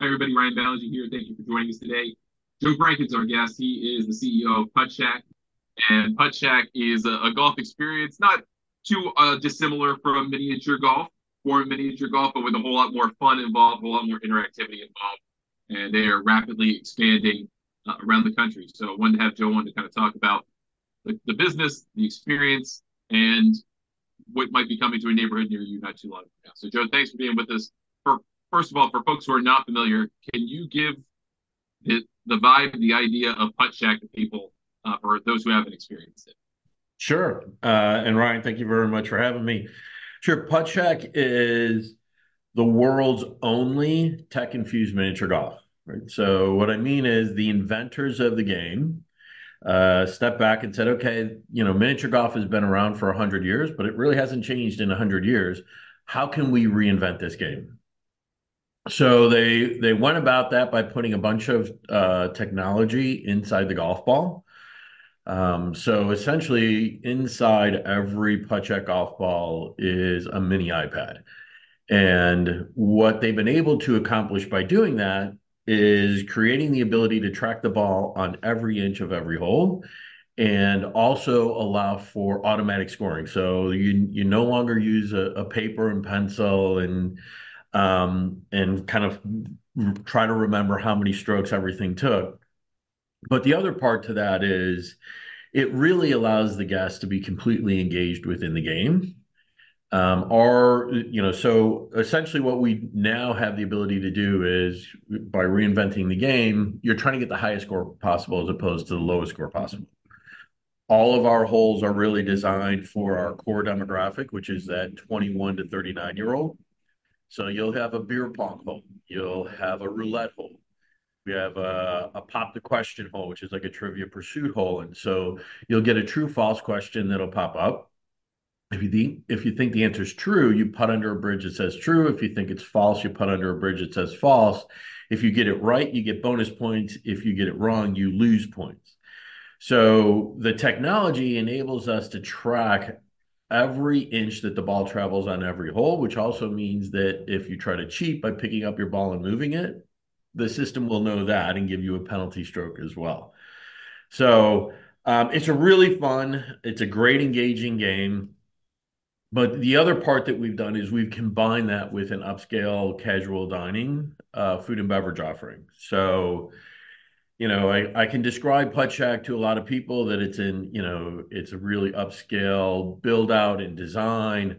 Hi, everybody. Ryan Ballengee here. Thank you for joining us today. Joe Brankin's our guest. He is the CEO of Putt Shack, and Putt Shack is a golf experience not too dissimilar from miniature golf or miniature golf, but with a whole lot more fun involved, a whole lot more interactivity involved, and they are rapidly expanding around the country. So I wanted to have Joe on to kind of talk about the business, the experience, and what might be coming to a neighborhood near you not too long from now. So, Joe, thanks for being with us. For First of all, for folks who are not familiar, can you give the vibe, the idea of Putt Shack to people for those who haven't experienced it? Sure. And Ryan, thank you very much for having me. Sure. Putt Shack is the world's only tech-infused miniature golf. Right. So what I mean is the inventors of the game stepped back and said, okay, miniature golf has been around for 100 years, but it really hasn't changed in 100 years. How can we reinvent this game? So they went about that by putting a bunch of technology inside the golf ball. So essentially, inside every Putt golf ball is a mini iPad. And what they've been able to accomplish by doing that is creating the ability to track the ball on every inch of every hole and also allow for automatic scoring. So you no longer use a paper and pencil and kind of try to remember how many strokes everything took. But the other part to that is it really allows the guests to be completely engaged within the game. So essentially what we now have the ability to do is by reinventing the game, you're trying to get the highest score possible as opposed to the lowest score possible. All of our holes are really designed for our core demographic, which is that 21 to 39-year-old. So you'll have a beer pong hole, you'll have a roulette hole, we have a pop the question hole, which is like a trivia pursuit hole. And so you'll get a true false question that'll pop up. If you think the answer is true, you put under a bridge that says true. If you think it's false, you put under a bridge that says false. If you get it right, you get bonus points. If you get it wrong, you lose points. So the technology enables us to track every inch that the ball travels on every hole, which also means that if you try to cheat by picking up your ball and moving it, the system will know that and give you a penalty stroke as well. So it's a really fun, it's a great engaging game. But the other part that we've done is we've combined that with an upscale casual dining food and beverage offering. So, I can describe Putt Shack to a lot of people that it's a really upscale build out and design.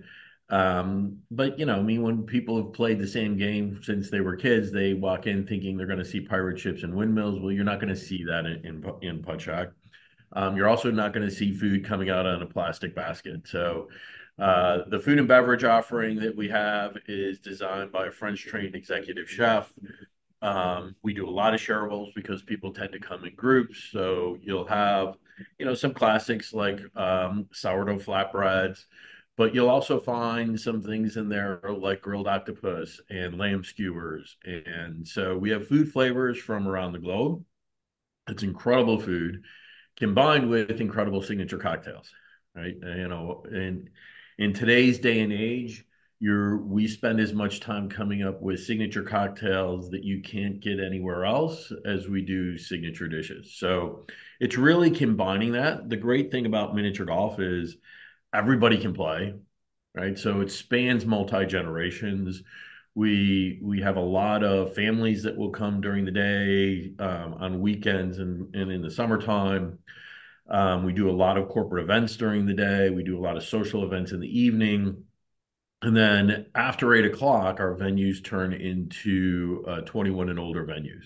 But I mean, when people have played the same game since they were kids, they walk in thinking they're going to see pirate ships and windmills. Well, you're not going to see that in Putt Shack. You're also not going to see food coming out on a plastic basket. So, the food and beverage offering that we have is designed by a French trained executive chef. We do a lot of shareables because people tend to come in groups. So you'll have, some classics like sourdough flatbreads, but you'll also find some things in there like grilled octopus and lamb skewers. And so we have food flavors from around the globe. It's incredible food combined with incredible signature cocktails, right? And in today's day and age, we spend as much time coming up with signature cocktails that you can't get anywhere else as we do signature dishes. So it's really combining that. The great thing about miniature golf is everybody can play, right? So it spans multi generations. We have a lot of families that will come during the day, on weekends and in the summertime. We do a lot of corporate events during the day. We do a lot of social events in the evening. And then after 8 o'clock, our venues turn into 21 and older venues.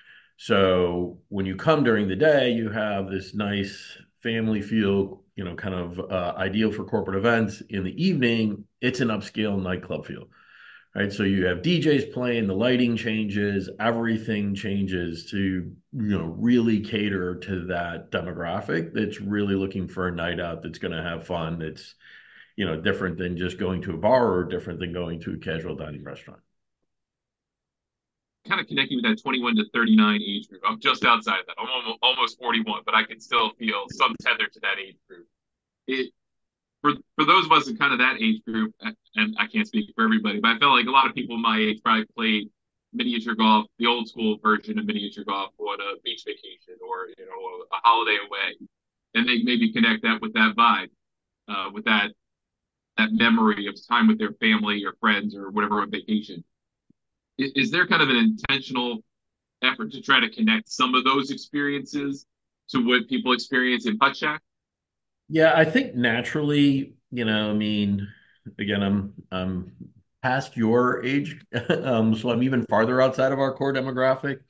So when you come during the day, you have this nice family feel, kind of ideal for corporate events. In the evening, it's an upscale nightclub feel, right? So you have DJs playing, the lighting changes, everything changes to, really cater to that demographic that's really looking for a night out that's going to have fun. That's, different than just going to a bar or different than going to a casual dining restaurant. Kind of connecting with that 21 to 39 age group. I'm just outside of that. I'm almost 41, but I can still feel some tether to that age group. It for those of us in kind of that age group, and I can't speak for everybody, but I felt like a lot of people my age probably played miniature golf, the old school version of miniature golf on a beach vacation or a holiday away, and they maybe connect that with that vibe, with that memory of time with their family or friends or whatever on vacation. Is there kind of an intentional effort to try to connect some of those experiences to what people experience in Putt Shack? Yeah, I think naturally, I mean, again, I'm past your age, so I'm even farther outside of our core demographic.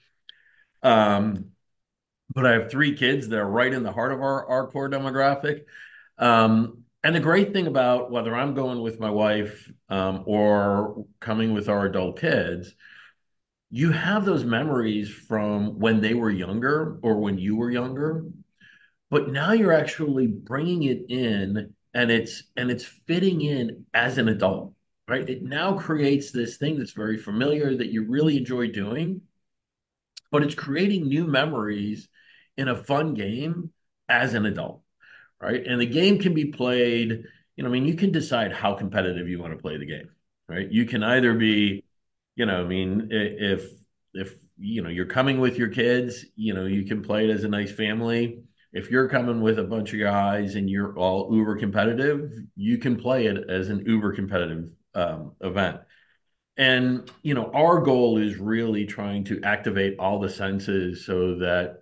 Um, but I have three kids that are right in the heart of our core demographic. And the great thing about whether I'm going with my wife, or coming with our adult kids, you have those memories from when they were younger or when you were younger, but now you're actually bringing it in, and it's fitting in as an adult, right? It now creates this thing that's very familiar that you really enjoy doing, but it's creating new memories in a fun game as an adult, right? And the game can be played, I mean, you can decide how competitive you want to play the game, right? You can either be, I mean, if you're coming with your kids, you can play it as a nice family. If you're coming with a bunch of guys and you're all uber competitive, you can play it as an uber competitive event. And our goal is really trying to activate all the senses so that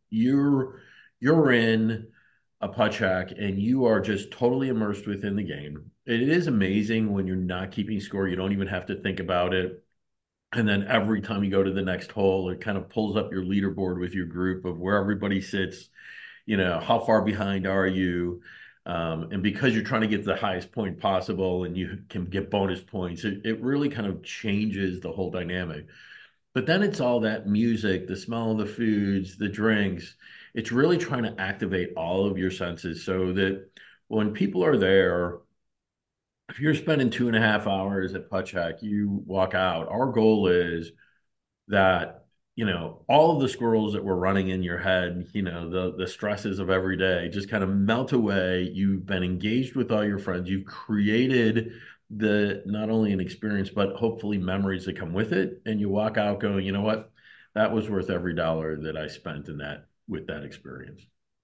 you're in a putt shack and you are just totally immersed within the game. It is amazing when you're not keeping score. You don't even have to think about it. And then every time you go to the next hole, it kind of pulls up your leaderboard with your group of where everybody sits, how far behind are you? And because you're trying to get the highest point possible and you can get bonus points, it really kind of changes the whole dynamic. But then it's all that music, the smell of the foods, the drinks. It's really trying to activate all of your senses so that when people are there, if you're spending 2.5 hours at Putt Shack, you walk out. Our goal is that all of the squirrels that were running in your head, the stresses of every day just kind of melt away. You've been engaged with all your friends. You've created the not only an experience but hopefully memories that come with it, and you walk out going, you know what, that was worth every dollar that I spent in that with that experience.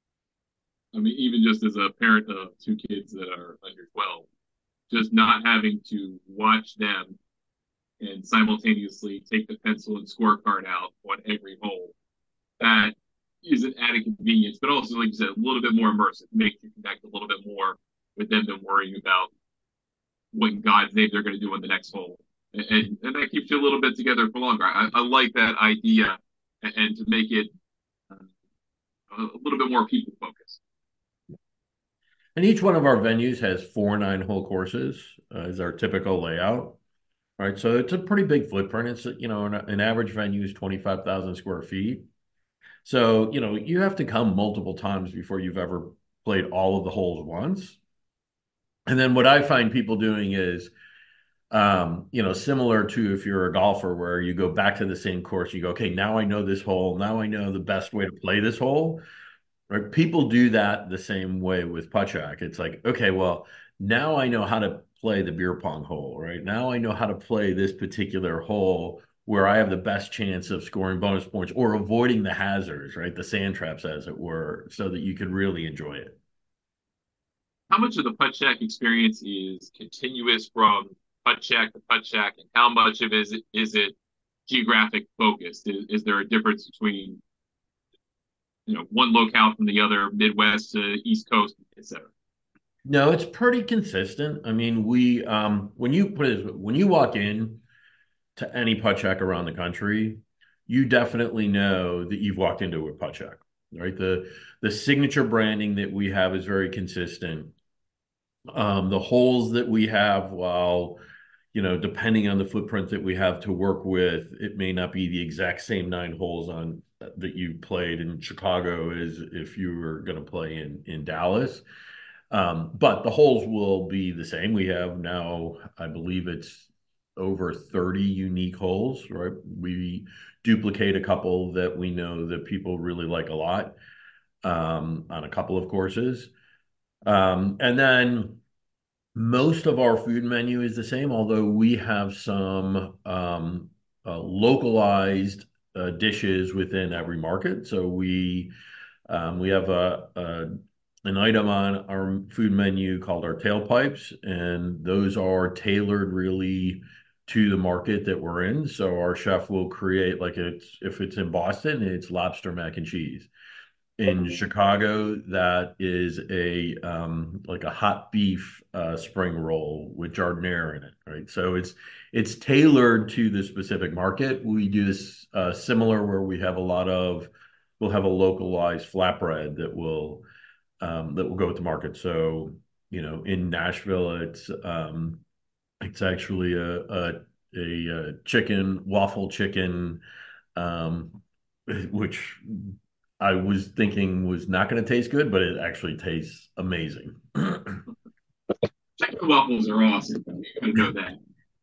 I mean, even just as a parent of two kids that are under 12, just not having to watch them and simultaneously take the pencil and scorecard out on every hole. That is an added convenience, but also, like you said, a little bit more immersive, makes you connect a little bit more with them than worrying about what in God's name they're going to do on the next hole. And that keeps you a little bit together for longer. I like that idea, and to make it a little bit more people focused. And each one of our venues has 4 9-hole courses, is our typical layout. Right. So it's a pretty big footprint. It's, an average venue is 25,000 square feet. So, you have to come multiple times before you've ever played all of the holes once. And then what I find people doing is, similar to if you're a golfer where you go back to the same course, you go, okay, now I know this hole. Now I know the best way to play this hole. Right? People do that the same way with putt shack. It's like, okay, well, now I know how to play the beer pong hole, right? Now I know how to play this particular hole where I have the best chance of scoring bonus points or avoiding the hazards, right? The sand traps, as it were, so that you could really enjoy it. How much of the Putt Shack experience is continuous from Putt Shack to Putt Shack, and how much of is it geographic focused? Is there a difference between one locale from the other, Midwest to East Coast, etc.? No, it's pretty consistent. I mean, when you put it, when you walk in to any putt shack around the country, you definitely know that you've walked into a putt shack, right? The signature branding that we have is very consistent. The holes that we have, while depending on the footprint that we have to work with, it may not be the exact same 9 holes on that you played in Chicago as if you were going to play in Dallas. But the holes will be the same. We have now, I believe it's over 30 unique holes, right? We duplicate a couple that we know that people really like a lot, on a couple of courses. And then most of our food menu is the same, although we have some localized dishes within every market. So we have an item on our food menu called our tailpipes, and those are tailored really to the market that we're in. So our chef will create like if it's in Boston, it's lobster mac and cheese. In Chicago, that is a like a hot beef spring roll with giardiniera in it, right? So it's tailored to the specific market. We do this similar where we'll have a localized flatbread that will go with the market. So in Nashville, it's actually a chicken waffle chicken, um, which I was thinking was not going to taste good, but it actually tastes amazing. Chicken waffles are awesome. You gotta know that.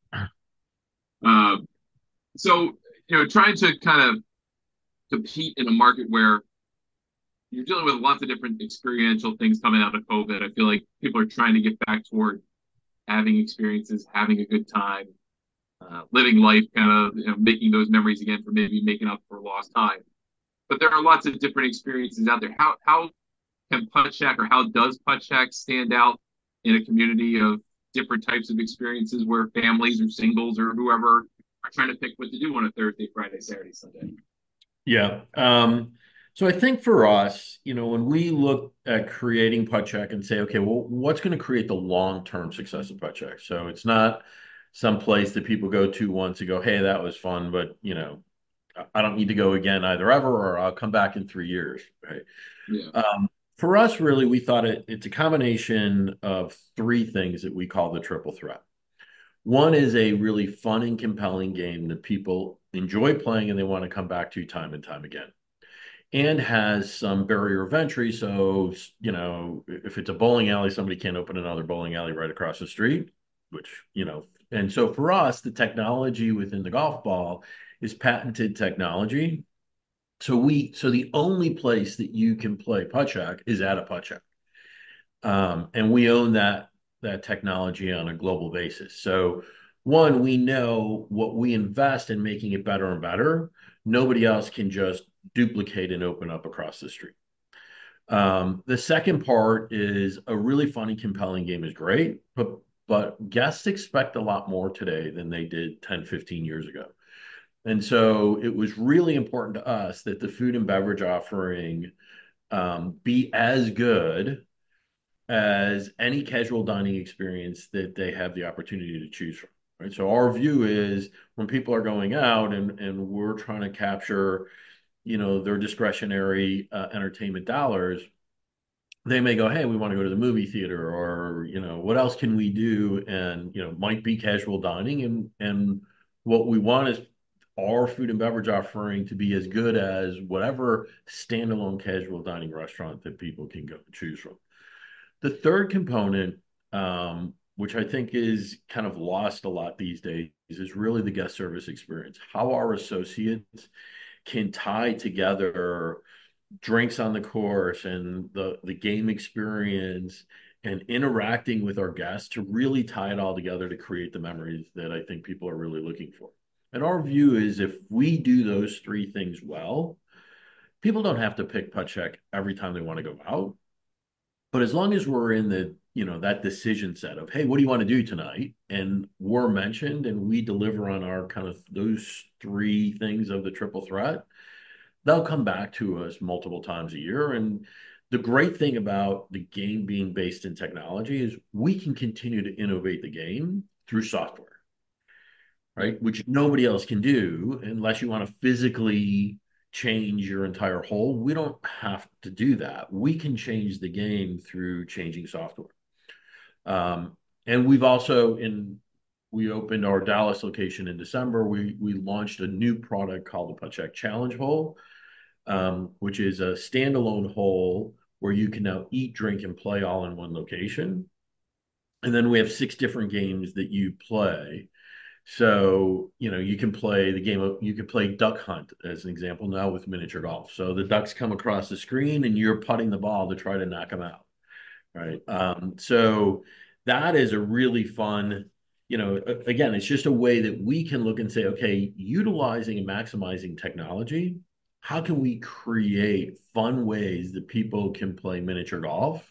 Uh, so, trying to kind of compete in a market where you're dealing with lots of different experiential things coming out of COVID. I feel like people are trying to get back toward having experiences, having a good time, living life, kind of making those memories again for maybe making up for lost time. But there are lots of different experiences out there. How can Putt Shack or how does Putt Shack stand out in a community of different types of experiences where families or singles or whoever are trying to pick what to do on a Thursday, Friday, Saturday, Sunday? Yeah. So I think for us, when we look at creating Putt Check and say, okay, well, what's going to create the long-term success of Putt Check? So it's not some place that people go to once and go, hey, that was fun, but I don't need to go again either ever, or I'll come back in 3 years, right? Yeah. For us, really, we thought it's a combination of three things that we call the triple threat. One is a really fun and compelling game that people enjoy playing and they want to come back to time and time again, and has some barrier of entry. So, if it's a bowling alley, somebody can't open another bowling alley right across the street, and so for us, the technology within the golf ball is patented technology. So the only place that you can play putt shack is at a putt shack. And we own that technology on a global basis. So one, we know what we invest in making it better and better. Nobody else can just duplicate and open up across the street. The second part is a really funny, compelling game is great, but guests expect a lot more today than they did 10, 15 years ago. And so it was really important to us that the food and beverage offering be as good as any casual dining experience that they have the opportunity to choose from. Right. So our view is when people are going out and we're trying to capture, their discretionary entertainment dollars, they may go, hey, we want to go to the movie theater, or what else can we do? And might be casual dining, and what we want is our food and beverage offering to be as good as whatever standalone casual dining restaurant that people can go and choose from. The third component, which I think is kind of lost a lot these days, is really the guest service experience. How our associates can tie together drinks on the course and the game experience and interacting with our guests to really tie it all together to create the memories that I think people are really looking for. And our view is if we do those three things well, people don't have to pick putt check every time they want to go out. But as long as we're in that decision set of, hey, what do you want to do tonight? And we're mentioned and we deliver on our kind of those three things of the triple threat, they'll come back to us multiple times a year. And the great thing about the game being based in technology is we can continue to innovate the game through software, Yeah. right? Which nobody else can do unless you want to physically change your entire hole. We don't have to do that. We can change the game through changing software. And we opened our Dallas location in December. We launched a new product called the Putt Check Challenge Hole, which is a standalone hole where you can now eat, drink, and play all in one location. And then we have 6 different games that you play. So, you can play you can play duck hunt as an example now with miniature golf. So the ducks come across the screen and you're putting the ball to try to knock them out. Right. So that is a really fun, again, it's just a way that we can look and say, okay, utilizing and maximizing technology, how can we create fun ways that people can play miniature golf?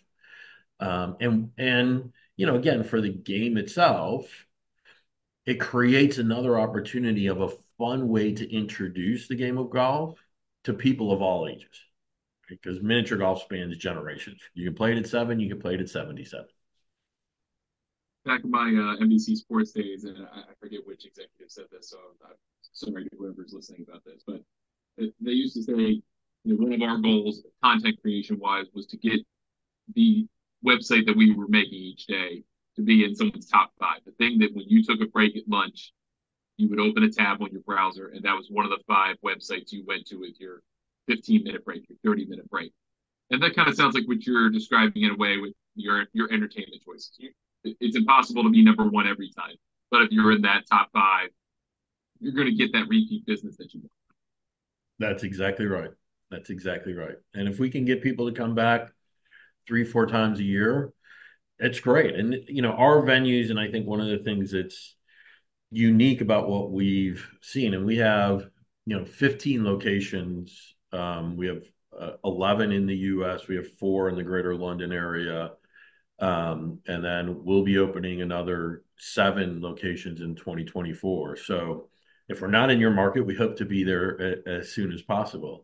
Again, for the game itself, it creates another opportunity of a fun way to introduce the game of golf to people of all ages. Because miniature golf spans generations. You can play it at 7, you can play it at 77. Back in my NBC Sports days, and I forget which executive said this, so I'm sorry to whoever's listening about this, but they used to say, one of our goals, content creation wise, was to get the website that we were making each day to be in someone's top 5. The thing that when you took a break at lunch, you would open a tab on your browser, and that was one of the 5 websites you went to with your 15-minute break, your 30-minute break. And that kind of sounds like what you're describing in a way with your entertainment choices. It's impossible to be number 1 every time, but if you're in that top 5, you're going to get that repeat business that you want. That's exactly right. That's exactly right. And if we can get people to come back 3, 4 times a year, it's great. And our venues, and I think one of the things that's unique about what we've seen, and we have 15 locations. We have 11 in the U.S. We have 4 in the Greater London area, and then we'll be opening another 7 locations in 2024. So if we're not in your market, we hope to be there as soon as possible.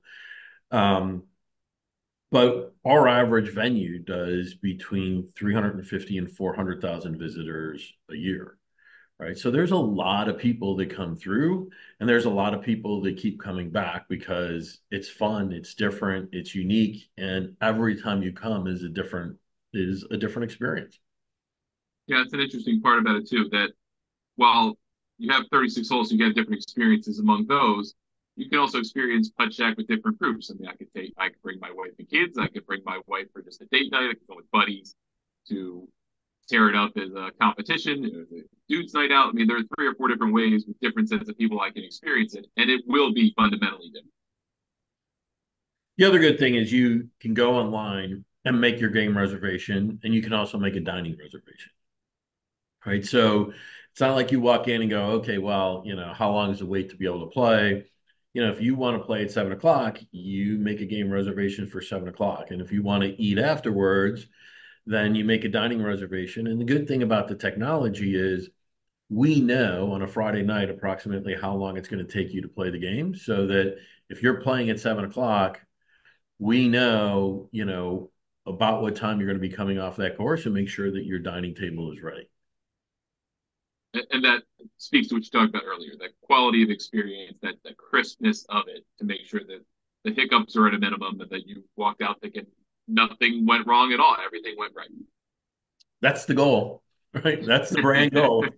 But our average venue does between 350 and 400,000 visitors a year, right? So there's a lot of people that come through, and there's a lot of people that keep coming back because it's fun, it's different, it's unique, and every time you come is a different experience. Yeah, it's an interesting part about it too, that while you have 36 holes, you get different experiences among those. You can also experience Putt Shack with different groups. I mean, I could bring my wife and kids. I could bring my wife for just a date night. I could go with buddies to tear it up as a competition, a dude's night out. I mean, there are 3 or 4 different ways with different sets of people I can experience it, and it will be fundamentally different. The other good thing is you can go online and make your game reservation, and you can also make a dining reservation, right? So it's not like you walk in and go, okay, well, how long is the wait to be able to play? If you want to play at 7 o'clock, you make a game reservation for 7 o'clock. And if you want to eat afterwards, then you make a dining reservation. And the good thing about the technology is we know on a Friday night approximately how long it's going to take you to play the game. So that if you're playing at 7 o'clock, we know, about what time you're going to be coming off that course and make sure that your dining table is ready. And that speaks to what you talked about earlier, that quality of experience, that crispness of it, to make sure that the hiccups are at a minimum and that you walked out thinking nothing went wrong at all. Everything went right. That's the goal, right? That's the brand goal.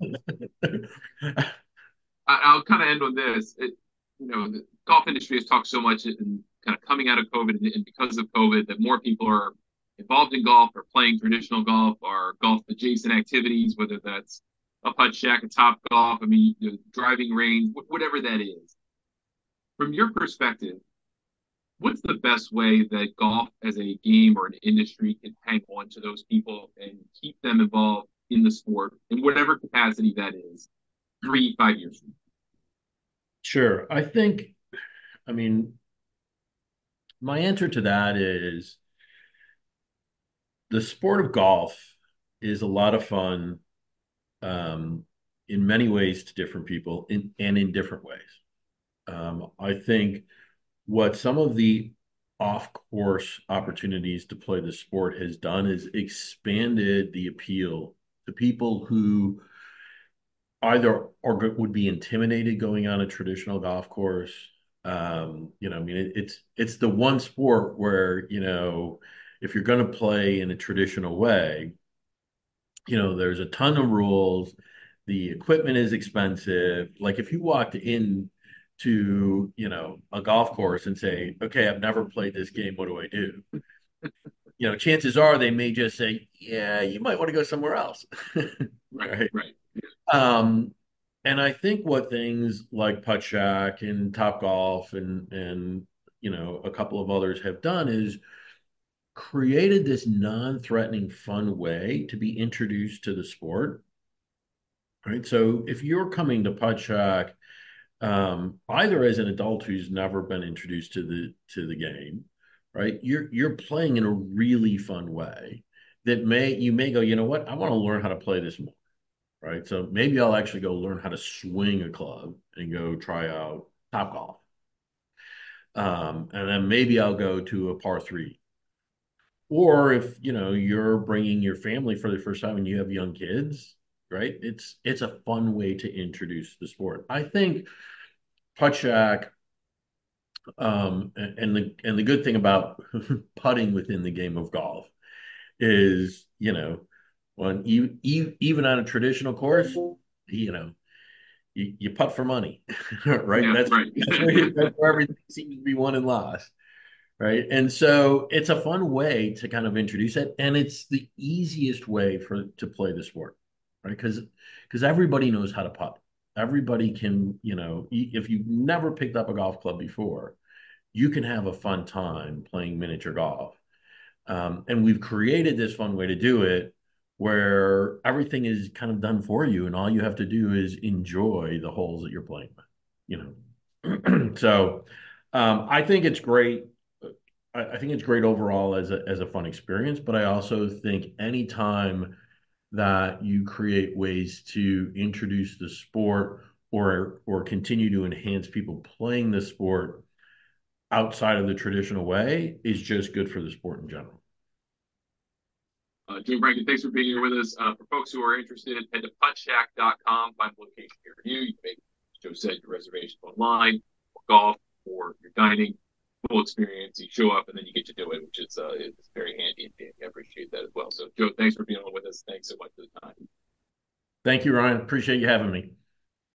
I'll kind of end on this. The golf industry has talked so much and kind of coming out of COVID and because of COVID that more people are involved in golf or playing traditional golf or golf adjacent activities, whether that's a Putt Shack, a Top Golf, I mean, driving range, whatever that is. From your perspective, what's the best way that golf as a game or an industry can hang on to those people and keep them involved in the sport in whatever capacity that is 3, 5 years from now? Sure. I mean, my answer to that is the sport of golf is a lot of fun in many ways to different people and in different ways. I think what some of the off-course opportunities to play the sport has done is expanded the appeal to people who either would be intimidated going on a traditional golf course. I mean, it's the one sport where, if you're going to play in a traditional way, there's a ton of rules. The equipment is expensive. Like if you walked in to, a golf course and say, okay, I've never played this game. What do I do? Chances are they may just say, yeah, you might want to go somewhere else. Right, right. Um, and I think what things like Putt Shack and Top Golf and a couple of others have done is created this non-threatening, fun way to be introduced to the sport right? So if you're coming to Putt Shack, either as an adult who's never been introduced to the game, right? You're playing in a really fun way that you may go, you know what? I want to learn how to play this more, right? So maybe I'll actually go learn how to swing a club and go try out Top Golf. And then maybe I'll go to a par three. Or if you're bringing your family for the first time and you have young kids, right? It's a fun way to introduce the sport. I think Putt Shack, and the good thing about putting within the game of golf is, when even on a traditional course, you know, you putt for money, right? Yeah, right. That's where everything seems to be won and lost, right? And so it's a fun way to kind of introduce it, and it's the easiest way to play the sport, right? Because everybody knows how to putt. Everybody can, if you've never picked up a golf club before, you can have a fun time playing miniature golf. And we've created this fun way to do it where everything is kind of done for you, and all you have to do is enjoy the holes that you're playing with, So I think it's great. I think it's great overall as a fun experience, but I also think anytime that you create ways to introduce the sport or continue to enhance people playing the sport outside of the traditional way is just good for the sport in general. Jim Rankin, thanks for being here with us. For folks who are interested, head to puttshack.com, find the location near you. You can make, as Joe said, your reservation online, for golf, or your dining, full experience. You show up and then you get to do it, which is it's very handy and dandy. I appreciate that as well. So, Joe, thanks for being on with us. Thanks so much for the time. Thank you, Ryan. Appreciate you having me.